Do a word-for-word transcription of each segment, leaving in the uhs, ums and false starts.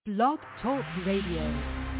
Blog Talk Radio.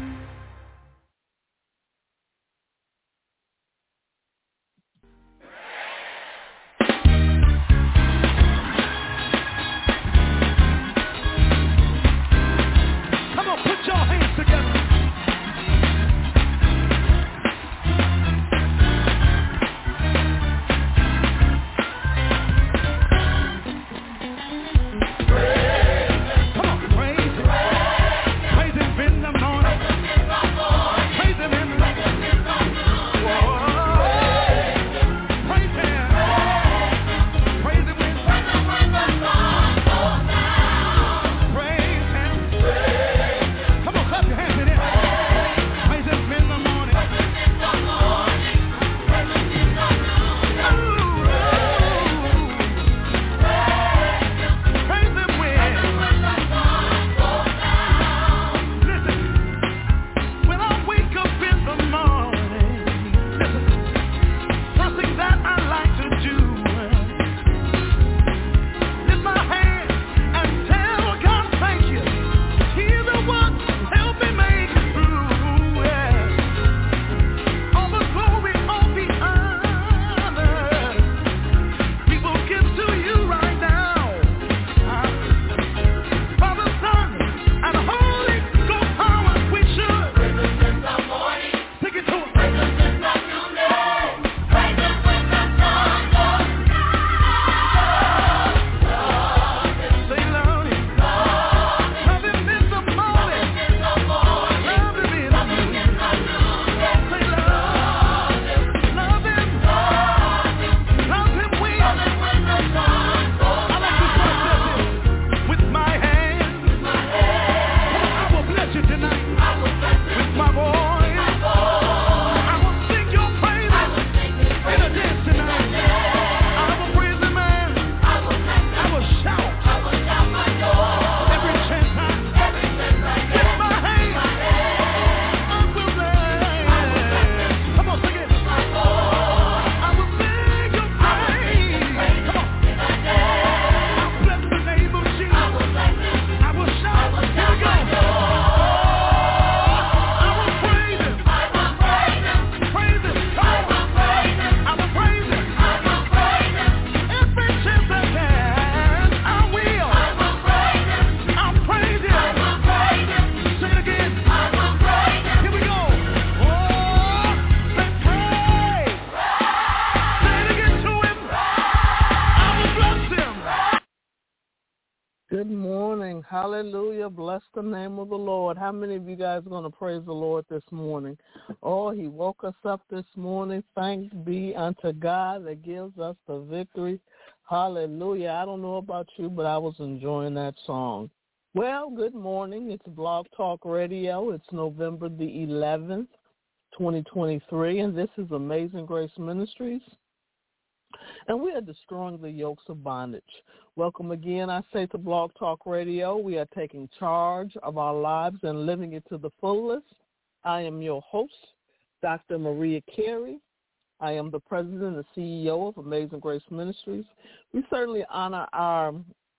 Hallelujah. Bless the name of the Lord. How many of you guys are going to praise the Lord this morning? Oh, he woke us up this morning. Thanks be unto God that gives us the victory. Hallelujah. I don't know about you, but I was enjoying that song. Well, good morning. It's Blog Talk Radio. It's November the eleventh, twenty twenty-three, and this is Amazing Grace Ministries. And we are destroying the yokes of bondage. Welcome again, I say, to Blog Talk Radio. We are taking charge of our lives and living it to the fullest. I am your host, Doctor Maria Carey. I am the president and C E O of Amazing Grace Ministries. We certainly honor our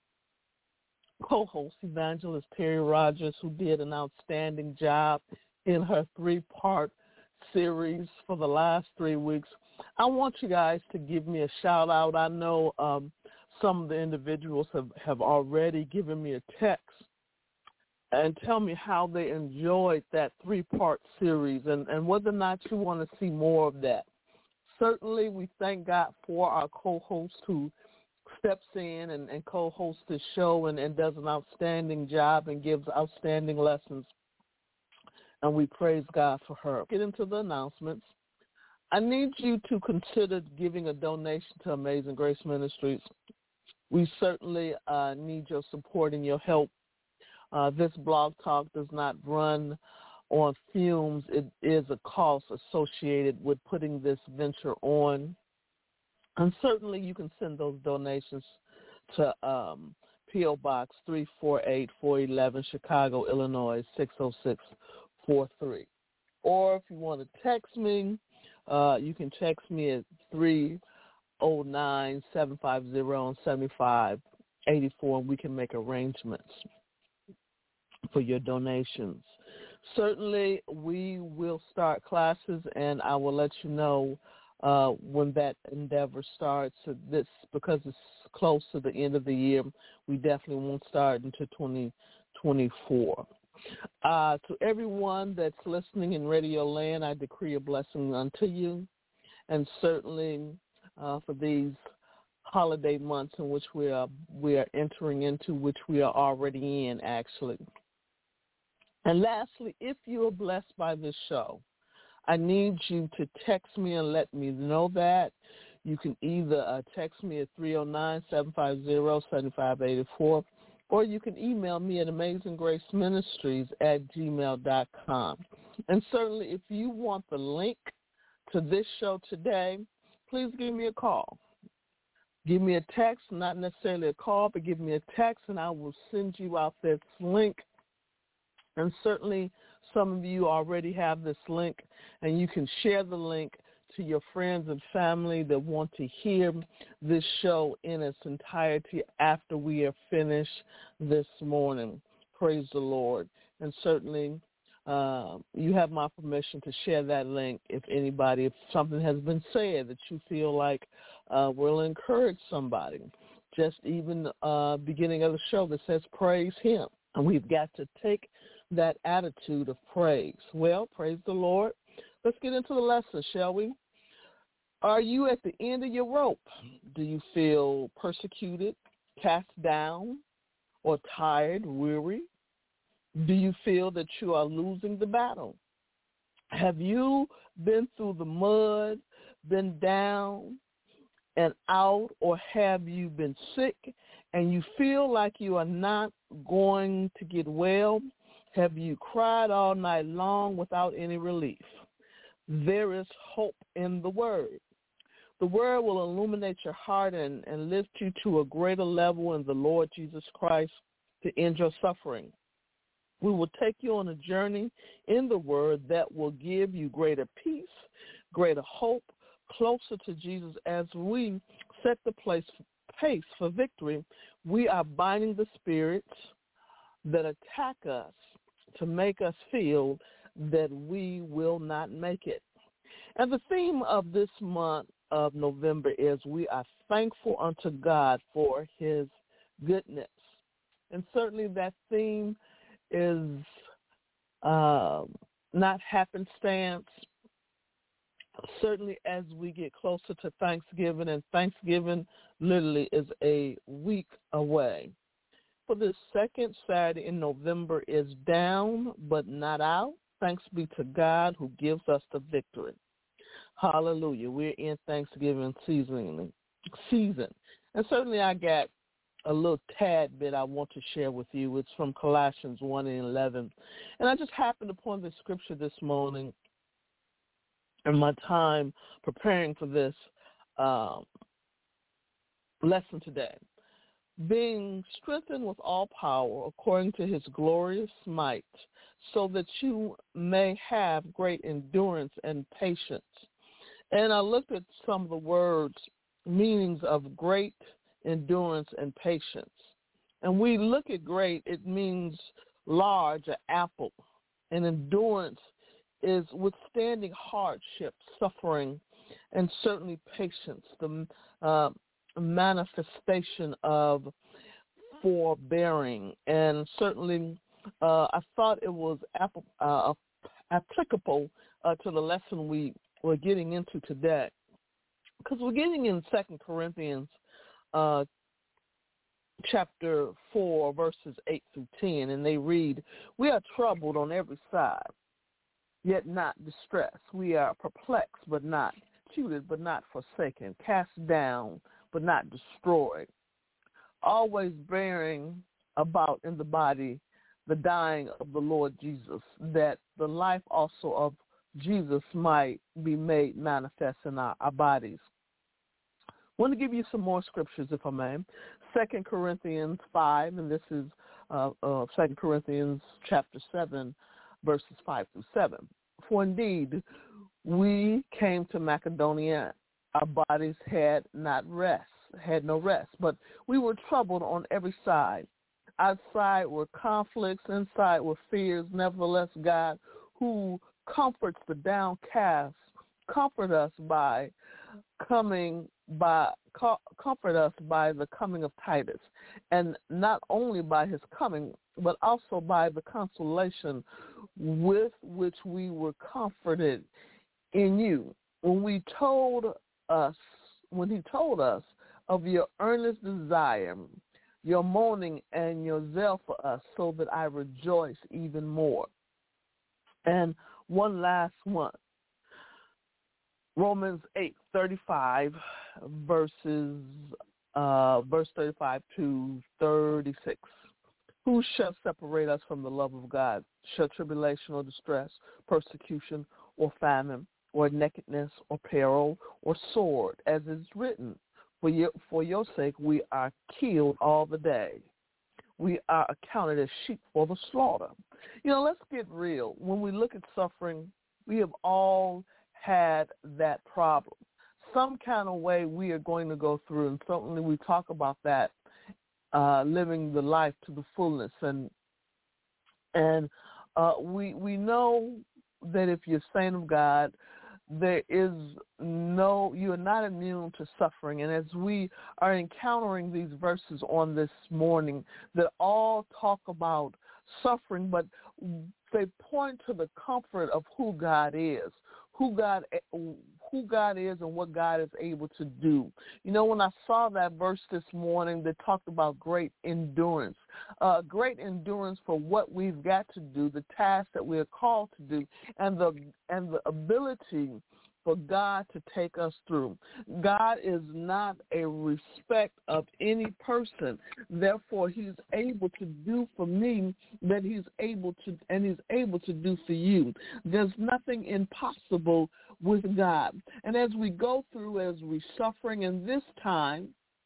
co-host, Evangelist Terry Rogers, who did an outstanding job in her three-part series for the last three weeks. I want you guys to give me a shout-out. I know um, some of the individuals have, have already given me a text and tell me how they enjoyed that three-part series and, and whether or not you want to see more of that. Certainly, we thank God for our co-host who steps in and, and co-hosts the show and, and does an outstanding job and gives outstanding lessons. And we praise God for her. Get into the announcements. I need you to consider giving a donation to Amazing Grace Ministries. We certainly uh, need your support and your help. Uh, this blog talk does not run on fumes. It is a cost associated with putting this venture on. And certainly you can send those donations to um, P O. Box three four eight, four eleven, Chicago, Illinois, six oh six four three. Or if you want to text me, Uh, you can text me at three oh nine, seven five zero, seven five eight four, and we can make arrangements. for your donations. Certainly, we will start classes, and I will let you know uh, when that endeavor starts. So this, because it's close to the end of the year, we definitely won't start until twenty twenty-four. Uh, to everyone that's listening in Radio Land, I decree a blessing unto you, and certainly uh, for these holiday months in which we are we are entering into, which we are already in, actually. And lastly, if you are blessed by this show, I need you to text me and let me know that. You can either uh, text me at three oh nine, seven five zero, seven five eight four, or you can email me at amazing grace ministries at gmail dot com. And certainly if you want the link to this show today, please give me a call. Give me a text, not necessarily a call, but give me a text, and I will send you out this link. And certainly some of you already have this link, and you can share the link to your friends and family that want to hear this show in its entirety after we are finished this morning. Praise the Lord. And certainly uh, you have my permission to share that link if anybody, if something has been said that you feel like uh, will encourage somebody. Just even uh, beginning of the show that says praise him. And we've got to take that attitude of praise. Well, praise the Lord. Let's get into the lesson, shall we? Are you at the end of your rope? Do you feel persecuted, cast down, or tired, weary? Do you feel that you are losing the battle? Have you been through the mud, been down and out, or have you been sick and you feel like you are not going to get well? Have you cried all night long without any relief? There is hope in the Word. The Word will illuminate your heart and, and lift you to a greater level in the Lord Jesus Christ to end your suffering. We will take you on a journey in the Word that will give you greater peace, greater hope, closer to Jesus as we set the place, pace for victory. We are binding the spirits that attack us to make us feel that we will not make it. And the theme of this month of November is we are thankful unto God for his goodness. And certainly that theme is uh, not happenstance. Certainly as we get closer to Thanksgiving, and Thanksgiving literally is a week away. For this second Saturday in November is down but not out. Thanks be to God who gives us the victory. Hallelujah. We're in Thanksgiving season. season. And certainly I got a little tad bit I want to share with you. It's from Colossians one and eleven. And I just happened upon this scripture this morning in my time preparing for this um, lesson today. Being strengthened with all power according to his glorious might, so that you may have great endurance and patience. And I looked at some of the words, meanings of great endurance and patience. And we look at great, it means large, an apple. And endurance is withstanding hardship, suffering, and certainly patience, the uh, manifestation of forbearing. And certainly uh, I thought it was ap- uh, applicable uh, to the lesson we were getting into today, because we're getting in Second Corinthians uh, chapter four, verses eight through ten, and they read, "We are troubled on every side, yet not distressed. We are perplexed, but not persecuted, but not forsaken, cast down, but not destroyed, always bearing about in the body the dying of the Lord Jesus, that the life also of Jesus might be made manifest in our, our bodies." I want to give you some more scriptures, if I may. Second Corinthians five, and this is uh, uh, Second Corinthians chapter seven, verses five through seven. "For indeed, we came to Macedonia. Our bodies had not rest, had no rest, but we were troubled on every side. outside were conflicts, inside were fears. Nevertheless, God, who comforts the downcast, comfort us by coming by comfort us by the coming of Titus, and not only by his coming, but also by the consolation with which we were comforted in you. When we told us, when he told us of your earnest desire, your mourning, and your zeal for us, so that I rejoice even more. And one last one. Romans eight thirty-five, verses uh, verse thirty-five to thirty-six. Who shall separate us from the love of God? Shall tribulation or distress, persecution or famine, or nakedness or peril or sword? As is written, for your, for your sake we are killed all the day. We are accounted as sheep for the slaughter. You know, let's get real. When we look at suffering, we have all had that problem. Some kind of way we are going to go through, and certainly we talk about that, uh, living the life to the fullness. And and uh, we we know that if you're a saint of God, there is no, you are not immune to suffering. And as we are encountering these verses on this morning that all talk about suffering, but they point to the comfort of who God is, who God who God is and what God is able to do. You know, when I saw that verse this morning that talked about great endurance, uh, great endurance for what we've got to do, the task that we are called to do, and the and the ability for God to take us through. God is not a respect of any person. Therefore, he's able to do for me that he's able to, and he's able to do for you. There's nothing impossible with God. And as we go through, as we're suffering in this time,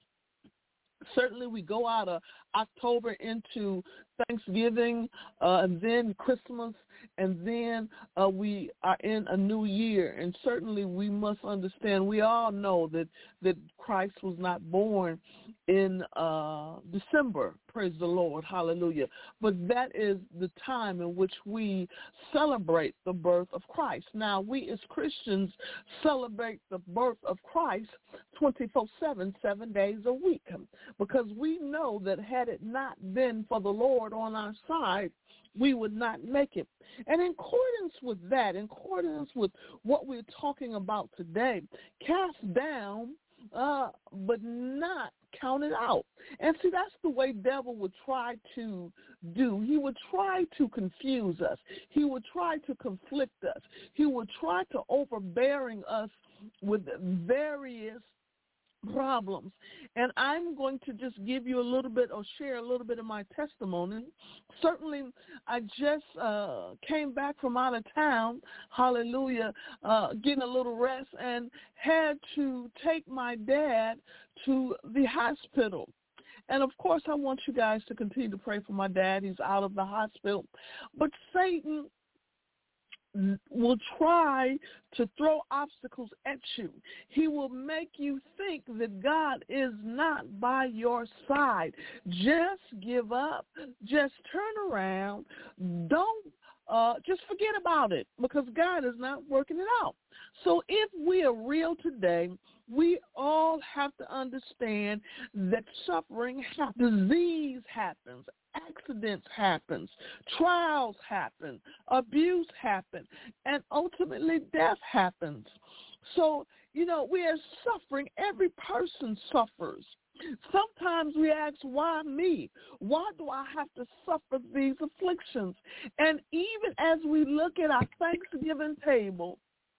certainly we go out of October into Thanksgiving, uh, and then Christmas, and then uh, we are in a new year. And certainly we must understand, we all know that, that Christ was not born in uh, December, praise the Lord, hallelujah. But that is the time in which we celebrate the birth of Christ. Now, we as Christians celebrate the birth of Christ twenty-four seven, seven days a week, because we know that had it not been for the Lord on our side, we would not make it. And in accordance with that, in accordance with what we're talking about today, cast down, uh, but not counted out. And see, that's the way devil would try to do. He would try to confuse us. He would try to conflict us. He would try to overbearing us with various problems. And I'm going to just give you a little bit or share a little bit of my testimony. Certainly, I just uh, came back from out of town, hallelujah, uh, getting a little rest, and had to take my dad to the hospital. And, of course, I want you guys to continue to pray for my dad. He's out of the hospital. But Satan will try to throw obstacles at you. He will make you think that God is not by your side. Just give up. Just turn around. Don't uh, just forget about it, because God is not working it out. So if we are real today, we all have to understand that suffering happens, disease happens, accidents happens, trials happen, abuse happens, and ultimately death happens. So, you know, we are suffering. Every person suffers. Sometimes we ask, why me? Why do I have to suffer these afflictions? And even as we look at our Thanksgiving table,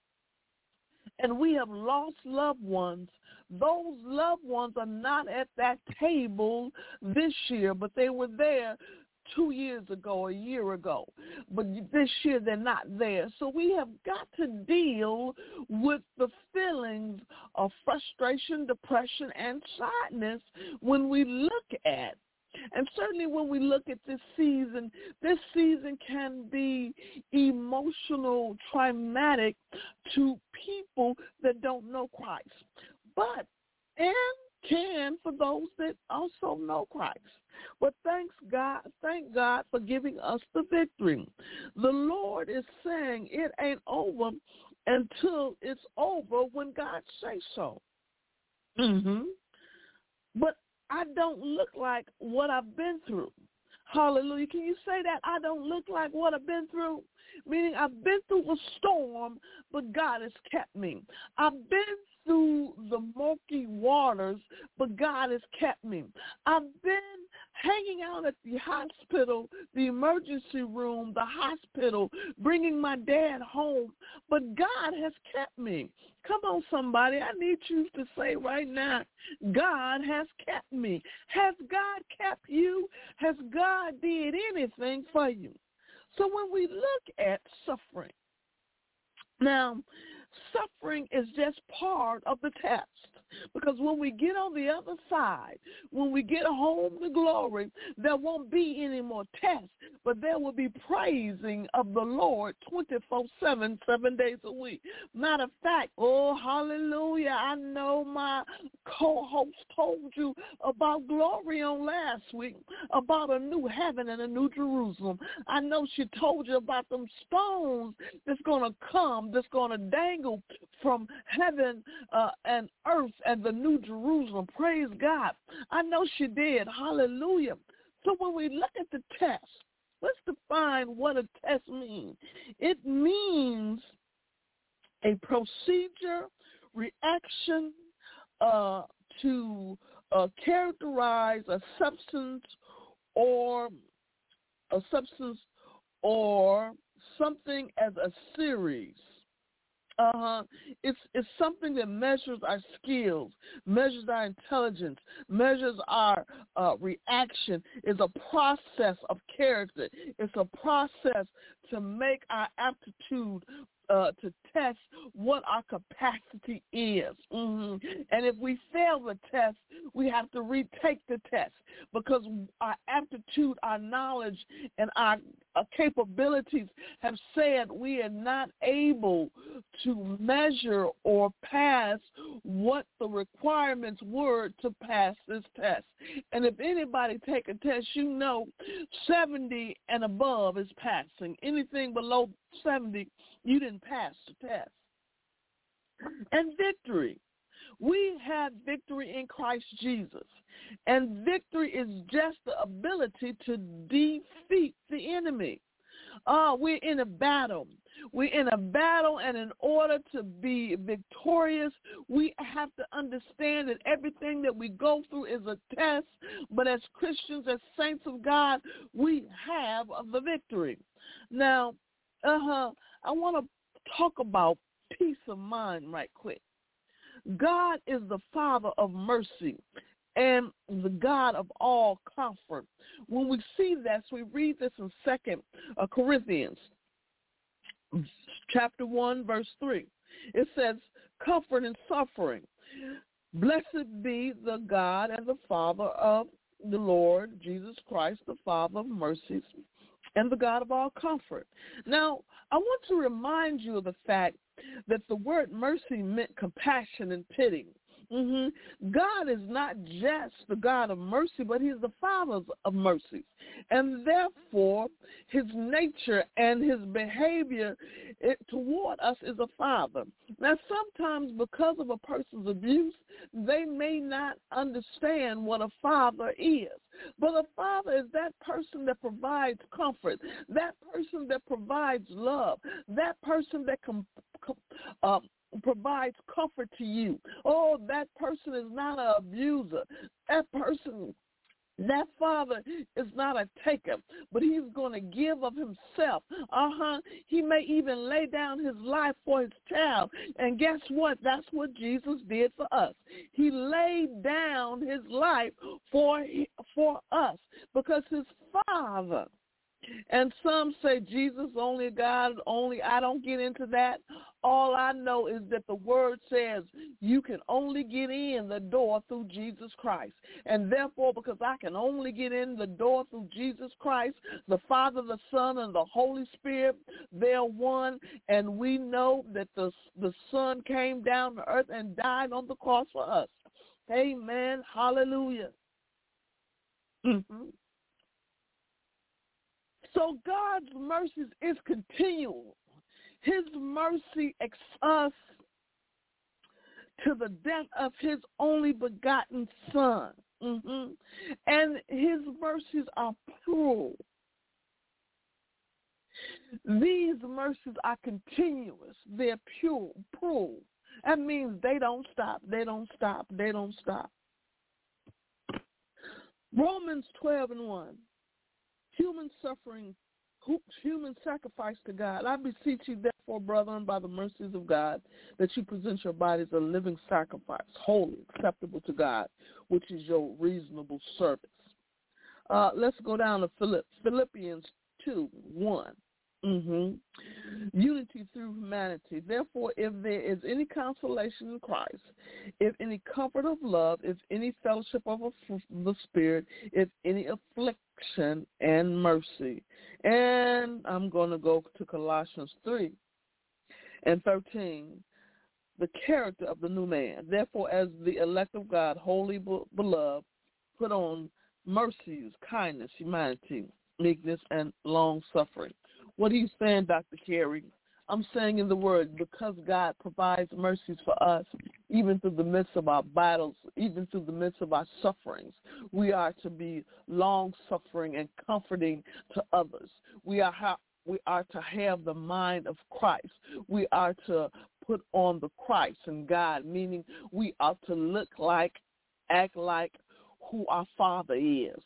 and we have lost loved ones, those loved ones are not at that table this year, but they were there two years ago, a year ago. But this year they're not there. So we have got to deal with the feelings of frustration, depression, and sadness when we look at. And certainly when we look at this season, this season can be emotional, traumatic to people that don't know Christ. But in can for those that also know Christ. But thanks God, thank God for giving us the victory. The Lord is saying it ain't over until it's over when God says so. Mm-hmm. But I don't look like what I've been through. Hallelujah. Can you say that? I don't look like what I've been through? Meaning I've been through a storm, but God has kept me. I've been through the murky waters, but God has kept me. I've been hanging out at the hospital, the emergency room, the hospital, bringing my dad home, but God has kept me. Come on, somebody. I need you to say right now, God has kept me. Has God kept you? Has God did anything for you? So when we look at suffering, now, suffering is just part of the test. Because when we get on the other side, when we get home to glory, there won't be any more tests, but there will be praising of the Lord twenty-four seven, seven days a week. Matter of fact, oh, hallelujah, I know my co-host told you about glory on last week, about a new heaven and a new Jerusalem. I know she told you about them stones that's going to come, that's going to dangle from heaven uh, and earth and the new Jerusalem. Praise God. I know she did. Hallelujah. So when we look at the test, let's define what a test means. It means a procedure, reaction uh, to uh, characterize a substance or a substance or something as a series. Uh-huh. It's it's something that measures our skills, measures our intelligence, measures our uh, reaction. It's a process of character. It's a process to make our aptitude uh, to test what our capacity is. Mm-hmm. And if we fail the test, we have to retake the test because our aptitude, our knowledge, and our uh, capabilities have said we are not able to measure or pass what the requirements were to pass this test. And if anybody take a test, you know seventy and above is passing. Anything below seventy, you didn't pass the test. And victory. We have victory in Christ Jesus. And victory is just the ability to defeat the enemy. Uh, we're in a battle. We're in a battle, and in order to be victorious, we have to understand that everything that we go through is a test. But as Christians, as saints of God, we have the victory. Now, uh-huh, I want to talk about peace of mind right quick. God is the Father of mercy and the God of all comfort. When we see this, we read this in Second Corinthians chapter one, verse three. It says, comfort in suffering. Blessed be the God and the Father of the Lord Jesus Christ, the Father of mercies and the God of all comfort. Now, I want to remind you of the fact that the word mercy meant compassion and pity. Mm-hmm. God is not just the God of mercy, but he's the Father of mercies. And therefore, his nature and his behavior it, toward us is a father. Now, sometimes because of a person's abuse, they may not understand what a father is. But a father is that person that provides comfort, that person that provides love, that person that can uh, provides comfort to you. Oh, that person is not an abuser. That person, that father is not a taker, but he's going to give of himself. Uh-huh. He may even lay down his life for his child. And guess what? That's what Jesus did for us. He laid down his life for, for us because his Father. And some say Jesus only God, only I don't get into that. All I know is that the word says you can only get in the door through Jesus Christ. And therefore, because I can only get in the door through Jesus Christ, the Father, the Son, and the Holy Spirit, they're one. And we know that the, the Son came down to earth and died on the cross for us. Amen. Hallelujah. Mm-hmm. So God's mercies is continual. His mercy extends us to the death of his only begotten Son. Mm-hmm. And his mercies are pure. These mercies are continuous. They're pure, pure. That means they don't stop. They don't stop. They don't stop. Romans twelve and one. Human suffering, human sacrifice to God. I beseech you, therefore, brethren, by the mercies of God, that you present your bodies a living sacrifice, holy, acceptable to God, which is your reasonable service. Uh, let's go down to Philipp, Philippians two, one. Mm-hmm. Unity through humanity. Therefore, if there is any consolation in Christ, if any comfort of love, if any fellowship of the Spirit, if any affliction and mercy. And I'm going to go to Colossians three and thirteen. The character of the new man. Therefore, as the elect of God, wholly beloved, put on mercies, kindness, humanity, meekness, and long-suffering. What are you saying, Doctor Carey? I'm saying in the word, because God provides mercies for us, even through the midst of our battles, even through the midst of our sufferings, we are to be long-suffering and comforting to others. We are ha- we are to have the mind of Christ. We are to put on the Christ and God, meaning we are to look like, act like who our Father is.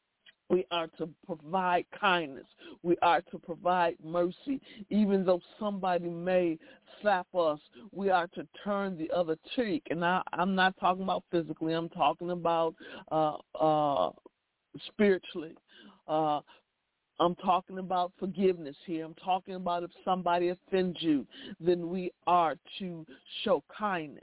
We are to provide kindness. We are to provide mercy. Even though somebody may slap us, we are to turn the other cheek. And I, I'm not talking about physically. I'm talking about uh, uh, spiritually. Uh, I'm talking about forgiveness here. I'm talking about if somebody offends you, then we are to show kindness.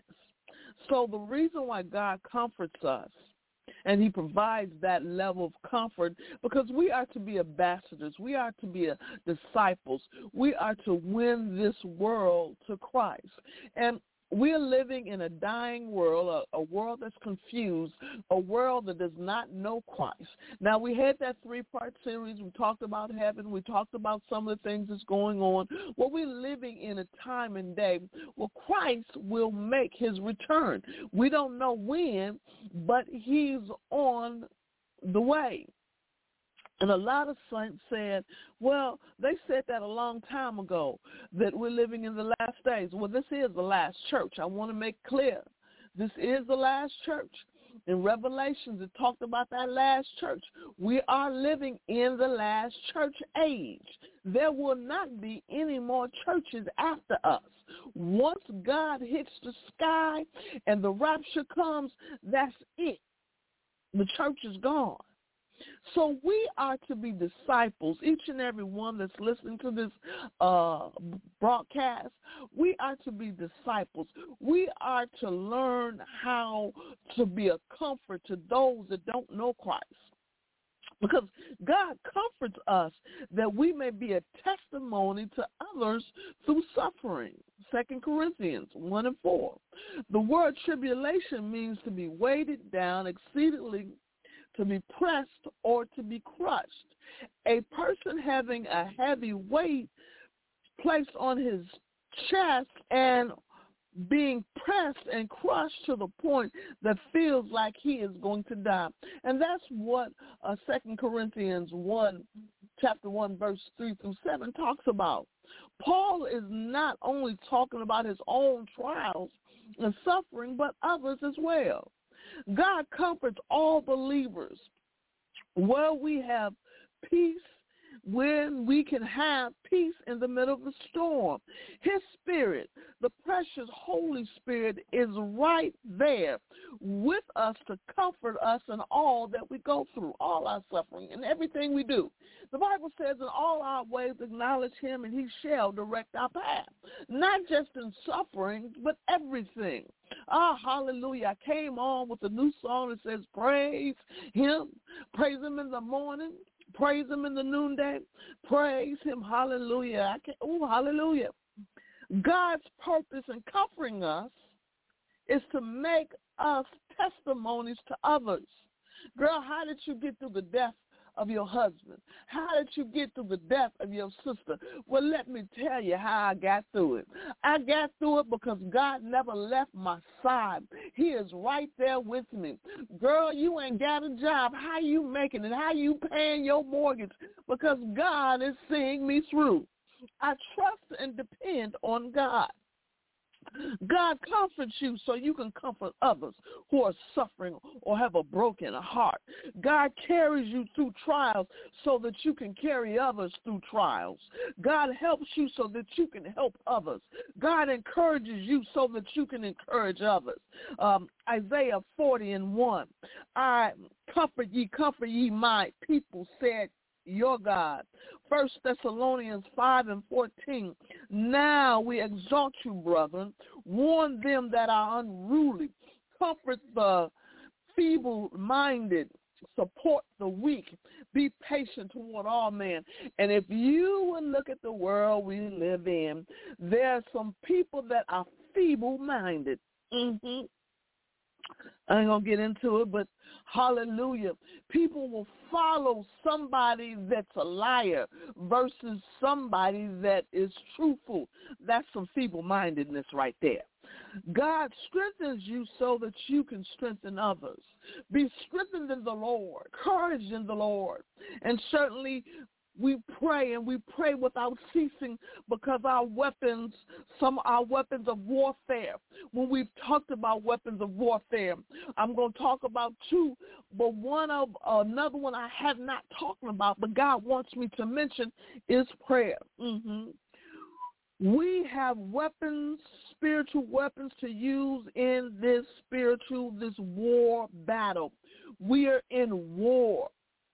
So the reason why God comforts us, and he provides that level of comfort, because we are to be ambassadors. We are to be a, disciples. We are to win this world to Christ. And we're living in a dying world, a, a world that's confused, a world that does not know Christ. Now, we had that three-part series. We talked about heaven. We talked about some of the things that's going on. Well, we're living in a time and day where Christ will make his return. We don't know when, but he's on the way. And a lot of saints said, well, they said that a long time ago, that we're living in the last days. Well, this is the last church. I want to make clear. This is the last church. In Revelations, it talked about that last church. We are living in the last church age. There will not be any more churches after us. Once God hits the sky and the rapture comes, that's it. The church is gone. So we are to be disciples, each and every one that's listening to this uh, broadcast. We are to be disciples. We are to learn how to be a comfort to those that don't know Christ. Because God comforts us that we may be a testimony to others through suffering. Second Corinthians one and four. The word tribulation means to be weighted down exceedingly, to be pressed, or to be crushed. A person having a heavy weight placed on his chest and being pressed and crushed to the point that feels like he is going to die. And that's what uh, Second Corinthians one, chapter one, verse three through seven talks about. Paul is not only talking about his own trials and suffering, but others as well. God comforts all believers where we have peace, when we can have peace in the middle of the storm. His Spirit, the precious Holy Spirit, is right there with us to comfort us in all that we go through, all our suffering and everything we do. The Bible says in all our ways acknowledge him and he shall direct our path. Not just in suffering, but everything. Ah, hallelujah. I came on with a new song that says praise him, praise him in the morning, praise him in the noonday, praise him, hallelujah. I can, oh, hallelujah. God's purpose in comforting us is to make us testimonies to others. Girl, how did you get through the death of your husband? How did you get through the death of your sister? Well, let me tell you how I got through it. I got through it because God never left my side. He is right there with me. Girl, you ain't got a job. How you making it? How you paying your mortgage? Because God is seeing me through. I trust and depend on God. God comforts you so you can comfort others who are suffering or have a broken heart. God carries you through trials so that you can carry others through trials. God helps you so that you can help others. God encourages you so that you can encourage others. Um, Isaiah forty and one, I comfort ye, comfort ye my people, said your God. First Thessalonians five and fourteen, now we exhort you, brethren, warn them that are unruly, comfort the feeble-minded, support the weak, be patient toward all men. And if you would look at the world we live in, there are some people that are feeble-minded. Mm-hmm. I ain't going to get into it, but hallelujah. People will follow somebody that's a liar versus somebody that is truthful. That's some feeble-mindedness right there. God strengthens you so that you can strengthen others. Be strengthened in the Lord, courage in the Lord, and certainly we pray, and we pray without ceasing, because our weapons, some of our weapons of warfare, when we've talked about weapons of warfare, I'm going to talk about two, but one of uh, another one I have not talked about, but God wants me to mention is prayer. Mm-hmm. We have weapons, spiritual weapons to use in this spiritual, this war battle. We are in war.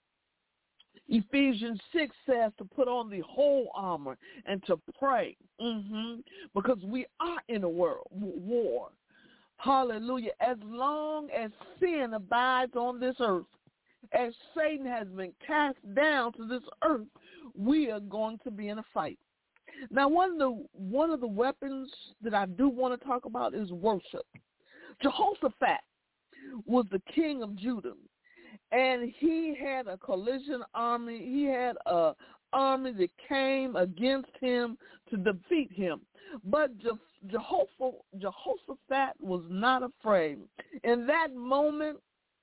Ephesians six says to put on the whole armor and to pray, mm-hmm, because we are in a world war. Hallelujah. As long as sin abides on this earth, as Satan has been cast down to this earth, we are going to be in a fight. Now, one of the one of the weapons that I do want to talk about is worship. Jehoshaphat was the king of Judah. And he had a collision army. He had an army that came against him to defeat him. But Jehoshaphat was not afraid. In that moment,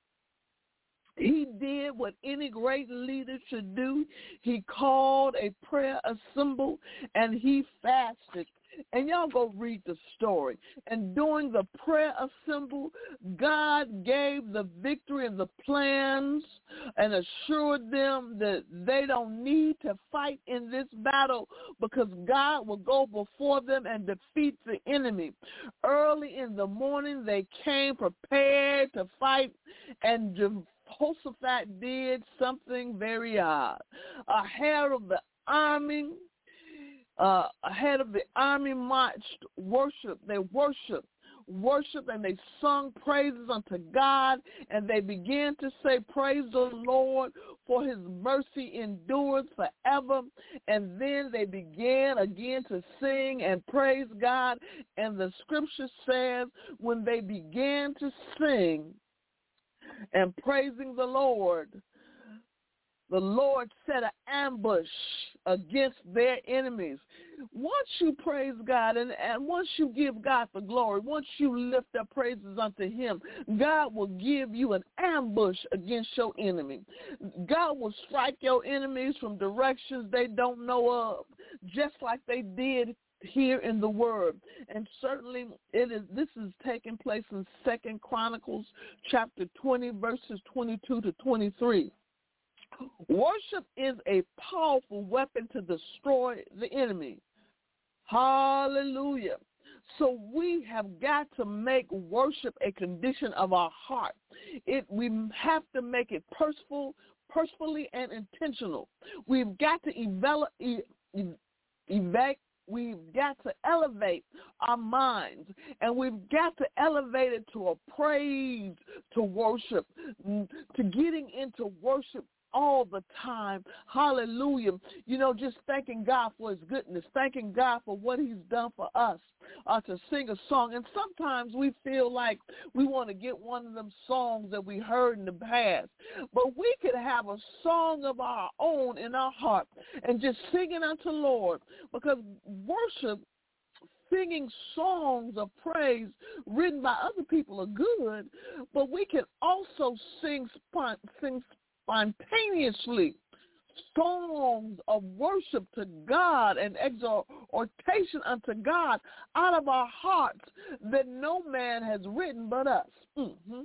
he did what any great leader should do. He called a prayer assembly, and he fasted. And y'all go read the story. And during the prayer assembly, God gave the victory and the plans and assured them that they don't need to fight in this battle because God will go before them and defeat the enemy. Early in the morning, they came prepared to fight, and Jehoshaphat did something very odd. Ahead of the army, Uh, ahead of the army marched worship. They worshiped, worshiped, and they sung praises unto God, and they began to say, praise the Lord, for his mercy endures forever. And then they began again to sing and praise God. And the scripture says when they began to sing and praising the Lord, the Lord set an ambush against their enemies. Once you praise God and, and once you give God the glory, once you lift up praises unto him, God will give you an ambush against your enemy. God will strike your enemies from directions they don't know of, just like they did here in the word. And certainly it is this is taking place in Second Chronicles chapter twenty, verses twenty-two to twenty-three. Worship is a powerful weapon to destroy the enemy. Hallelujah. So we have got to make worship a condition of our heart. It, we have to make it purposeful, purposefully and intentional. We've got to evaluate, evac, we've got to elevate our minds, and we've got to elevate it to a praise, to worship, to getting into worship all the time. Hallelujah. You know, just thanking God for his goodness, thanking God for what he's done for us, uh, to sing a song. And sometimes we feel like we want to get one of them songs that we heard in the past. But we could have a song of our own in our heart and just sing it unto the Lord, because worship, singing songs of praise written by other people are good, but we can also sing, spon- sing spontaneously songs of worship to God and exhortation unto God out of our hearts that no man has written but us. Mm-hmm.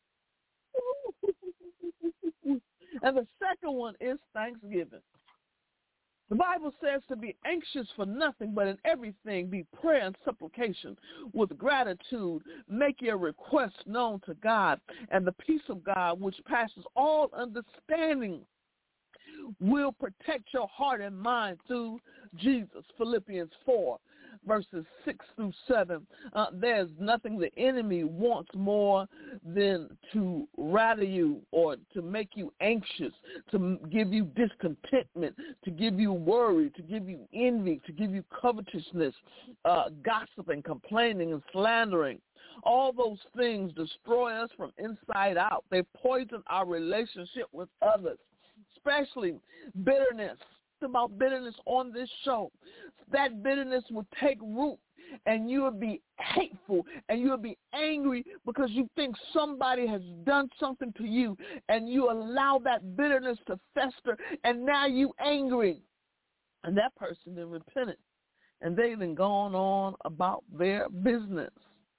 And the second one is thanksgiving. The Bible says to be anxious for nothing, but in everything be prayer and supplication with gratitude. Make your requests known to God, and the peace of God, which passes all understanding, will protect your heart and mind through Jesus. Philippians four, verses six through seven. Uh, there's nothing the enemy wants more than to rattle you or to make you anxious, to give you discontentment, to give you worry, to give you envy, to give you covetousness, uh, gossiping, complaining, and slandering. All those things destroy us from inside out. They poison our relationship with others, especially bitterness. About bitterness on this show. That bitterness will take root, and you will be hateful, and you will be angry because you think somebody has done something to you, and you allow that bitterness to fester, and now you angry. And that person then repented, and they've been gone on about their business.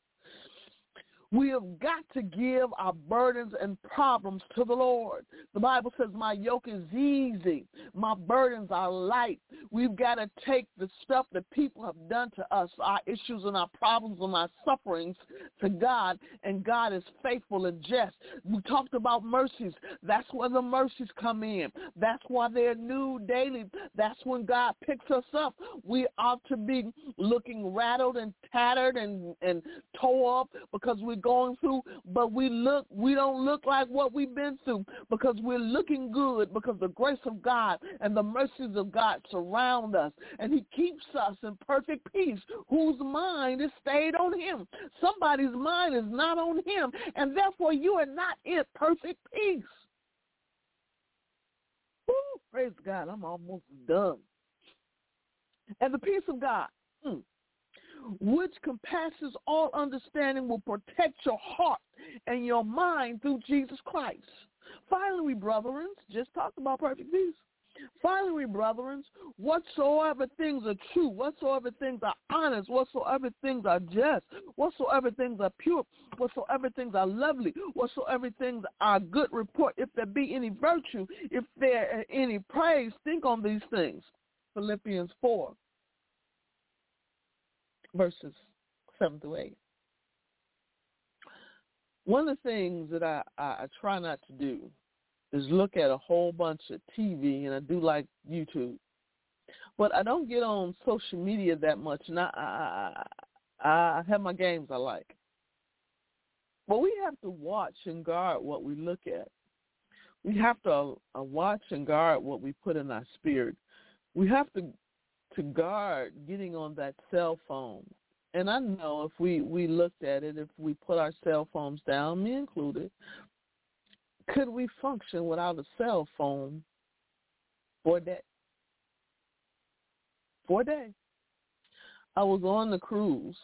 We have got to give our burdens and problems to the Lord. The Bible says, my yoke is easy, my burdens are light. We've got to take the stuff that people have done to us, our issues and our problems and our sufferings, to God, and God is faithful and just. We talked about mercies. That's where the mercies come in. That's why they're new daily. That's when God picks us up. We ought to be looking rattled and tattered and, and tore up because we going through, but we look, we don't look like what we've been through because we're looking good, because the grace of God and the mercies of God surround us, and he keeps us in perfect peace, whose mind is stayed on him. Somebody's mind is not on him, and therefore you are not in perfect peace. Woo, praise God, I'm almost done. And the peace of God, mm, which compasses all understanding, will protect your heart and your mind through Jesus Christ. Finally, brethren, just talked about perfect peace. Finally, brethren, whatsoever things are true, whatsoever things are honest, whatsoever things are just, whatsoever things are pure, whatsoever things are lovely, whatsoever things are good report, if there be any virtue, if there any praise, think on these things. Philippians four. Verses seven through eight. One of the things that I, I, I try not to do is look at a whole bunch of T V, and I do like YouTube, but I don't get on social media that much, and I, I, I have my games I like. But we have to watch and guard what we look at. We have to uh, watch and guard what we put in our spirit. We have to to guard getting on that cell phone. And I know if we, we looked at it, if we put our cell phones down, me included, could we function without a cell phone for a day? For a day. I was on the cruise,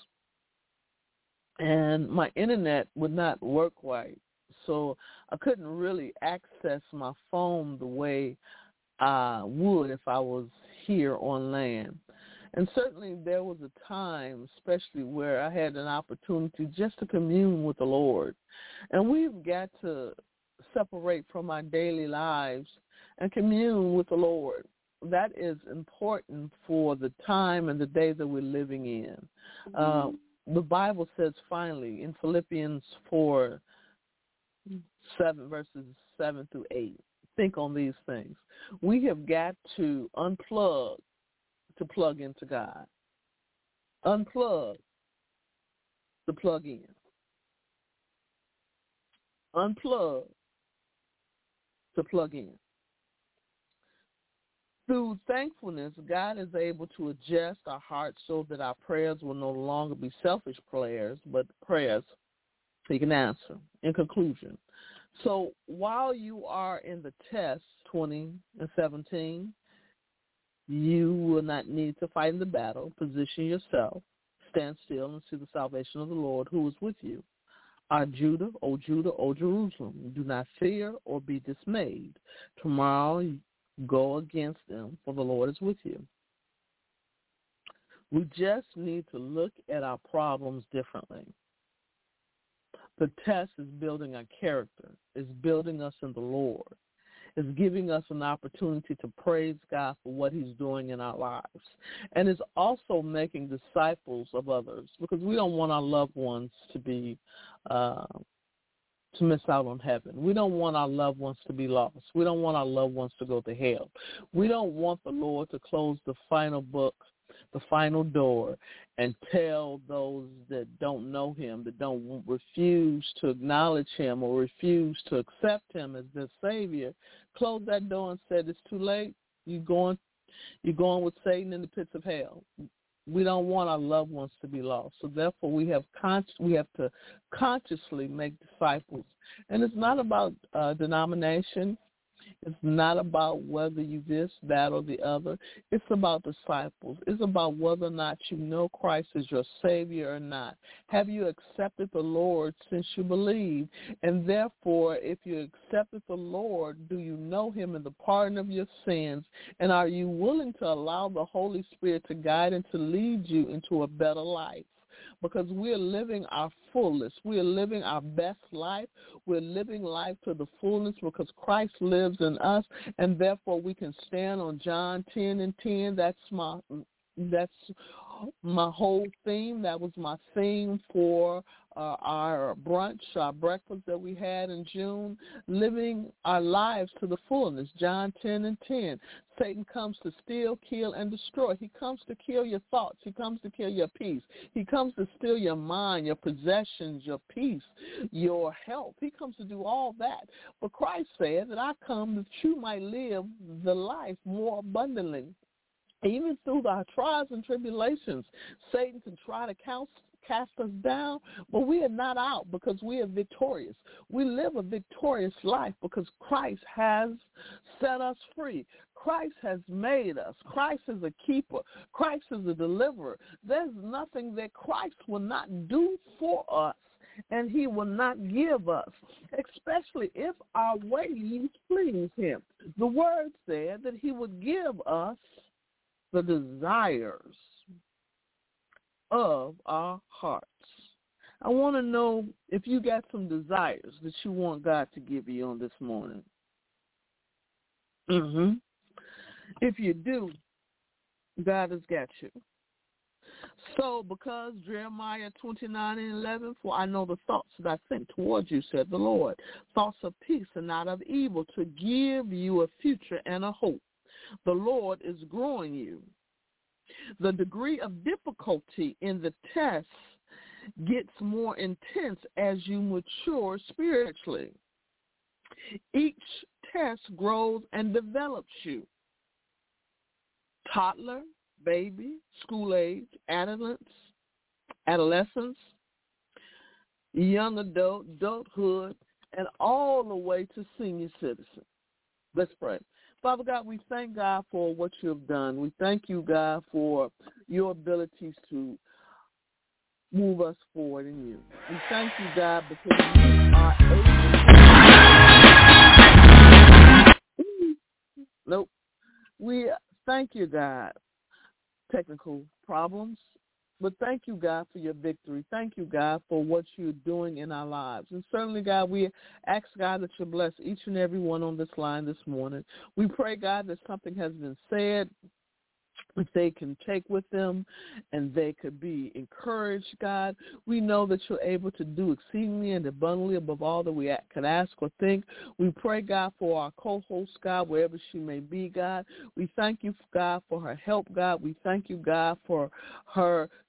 and my internet would not work right, so I couldn't really access my phone the way I would if I was here on land. And certainly there was a time, especially where I had an opportunity just to commune with the Lord. And we've got to separate from our daily lives and commune with the Lord. That is important for the time and the day that we're living in. Mm-hmm. Uh, the Bible says finally in Philippians four, seven, verses seven through eight, think on these things. We have got to unplug to plug into God. Unplug to plug in. Unplug to plug in. Through thankfulness, God is able to adjust our hearts so that our prayers will no longer be selfish prayers, but prayers He can answer. In conclusion, so while you are in the test twenty and seventeen, you will not need to fight in the battle. Position yourself, stand still, and see the salvation of the Lord who is with you. O Judah, O Judah, O Jerusalem, do not fear or be dismayed. Tomorrow go against them, for the Lord is with you. We just need to look at our problems differently. The test is building our character. It's building us in the Lord. It's giving us an opportunity to praise God for what He's doing in our lives. And it's also making disciples of others, because we don't want our loved ones to be uh, to miss out on heaven. We don't want our loved ones to be lost. We don't want our loved ones to go to hell. We don't want the Lord to close the final book, the final door, and tell those that don't know Him, that don't refuse to acknowledge Him or refuse to accept Him as their Savior, close that door and said, it's too late. You're going, you're going with Satan in the pits of hell. We don't want our loved ones to be lost. So therefore, we have con- we have to consciously make disciples. And it's not about uh, denomination. It's not about whether you this, that, or the other. It's about disciples. It's about whether or not you know Christ is your Savior or not. Have you accepted the Lord since you believe? And therefore, if you accepted the Lord, do you know Him in the pardon of your sins? And are you willing to allow the Holy Spirit to guide and to lead you into a better life? Because we're living our fullest. We're living our best life. We're living life to the fullness because Christ lives in us, and therefore we can stand on John ten and ten. That's my that's my whole theme. That was my theme for uh, our brunch, our breakfast that we had in June, living our lives to the fullness. John ten and ten. Satan comes to steal, kill, and destroy. He comes to kill your thoughts. He comes to kill your peace. He comes to steal your mind, your possessions, your peace, your health. He comes to do all that. But Christ said that I come that you might live the life more abundantly. Even through our trials and tribulations, Satan can try to cast, cast us down, but we are not out because we are victorious. We live a victorious life because Christ has set us free. Christ has made us. Christ is a keeper. Christ is a deliverer. There's nothing that Christ will not do for us, and He will not give us, especially if our ways please Him. The Word said that He would give us the desires of our hearts. I want to know if you got some desires that you want God to give you on this morning. Mm-hmm. If you do, God has got you. So because Jeremiah twenty-nine and eleven, for I know the thoughts that I think towards you, said the Lord, thoughts of peace and not of evil, to give you a future and a hope. The Lord is growing you. The degree of difficulty in the test gets more intense as you mature spiritually. Each test grows and develops you. Toddler, baby, school age, adolescence, adolescence, young adult, adulthood, and all the way to senior citizen. Let's pray. Father God, we thank God for what you have done. We thank you, God, for your abilities to move us forward in you. We thank you, God, because you are able. Nope. We thank you, God. Technical problems. But thank you, God, for your victory. Thank you, God, for what you're doing in our lives. And certainly, God, we ask, God, that you bless each and every one on this line this morning. We pray, God, that something has been said that they can take with them and they could be encouraged, God. We know that you're able to do exceedingly and abundantly above all that we can ask or think. We pray, God, for our co-host, God, wherever she may be, God. We thank you, God, for her help, God. We thank you, God, for her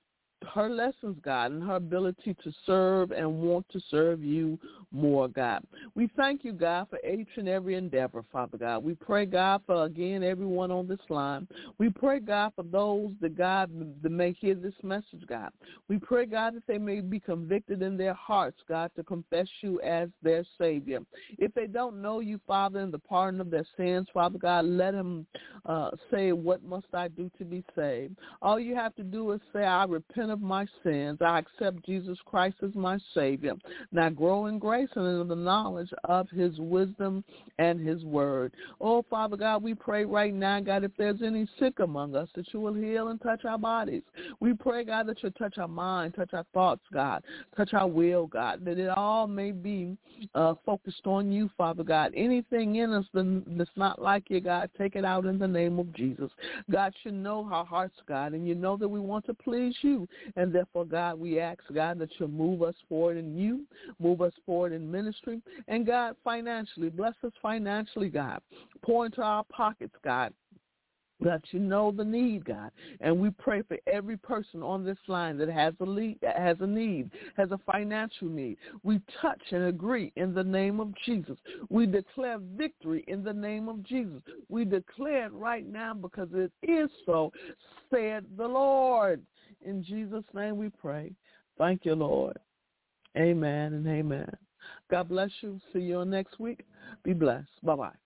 her lessons, God, and her ability to serve and want to serve you more, God. We thank you, God, for each and every endeavor, Father God. We pray, God, for, again, everyone on this line. We pray, God, for those that, God, that may hear this message, God. We pray, God, that they may be convicted in their hearts, God, to confess you as their Savior. If they don't know you, Father, in the pardon of their sins, Father God, let them uh, say, what must I do to be saved? All you have to do is say, I repent of my sins. I accept Jesus Christ as my Savior. Now grow in grace and in the knowledge of his wisdom and his word. Oh, Father God, we pray right now, God, if there's any sick among us, that you will heal and touch our bodies. We pray, God, that you'll touch our mind, touch our thoughts, God, touch our will, God, that it all may be uh, focused on you, Father God. Anything in us that's not like you, God, take it out in the name of Jesus. God, you know our hearts, God, and you know that we want to please you. And therefore, God, we ask, God, that you'll move us forward in you, move us forward in ministry, and, God, financially, bless us financially, God. Pour into our pockets, God. God, you know the need, God, and we pray for every person on this line that has a lead, has a need, has a financial need. We touch and agree in the name of Jesus. We declare victory in the name of Jesus. We declare it right now because it is so, said the Lord. In Jesus' name we pray. Thank you, Lord. Amen and amen. God bless you. See you next week. Be blessed. Bye-bye.